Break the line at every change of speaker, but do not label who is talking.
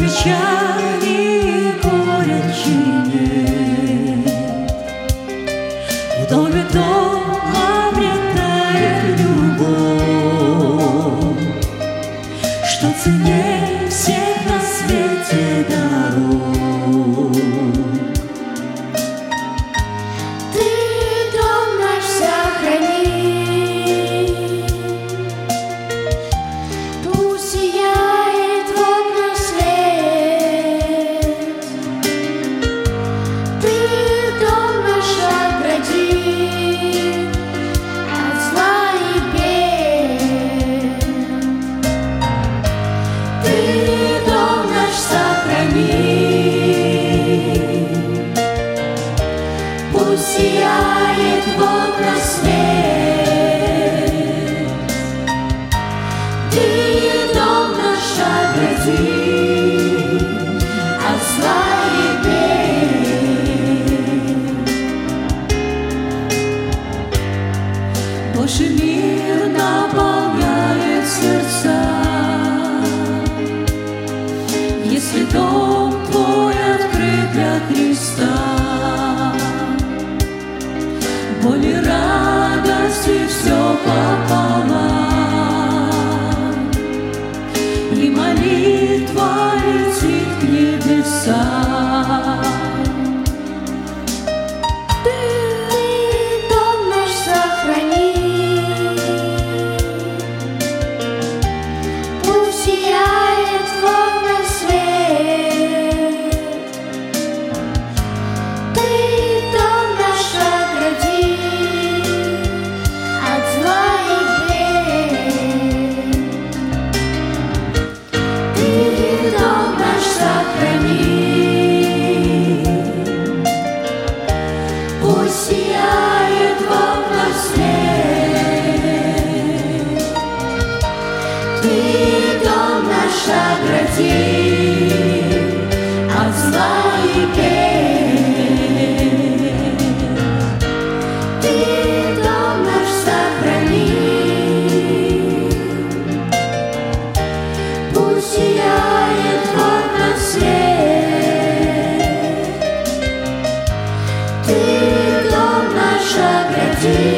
печали и горечи нет. В доме дом обретает любовь, что ценней всех на свете дорог.
Ты дом наш сохрани, пусть сияет в окнах свет. Ты дом наш огради от зла и бед. Ты дом наш сохрани, пусть сияет в окнах свет. Ты дом наш огради от зла и бед.
Божий мир наполняет сердца, если дом твой открыт для Христа. Боль и радости все пополам, и молитва летит к небесам.
Ты дом наш сохрани, пусть сияет в окнах свет. Ты дом наш огради от зла и бед. Ты дом наш сохрани, пусть сияет в окнах свет. Ты дом наш огради от зла и бед. Ты дом наш сохрани, пусть сияет в окнах свет. Ты дом наш огради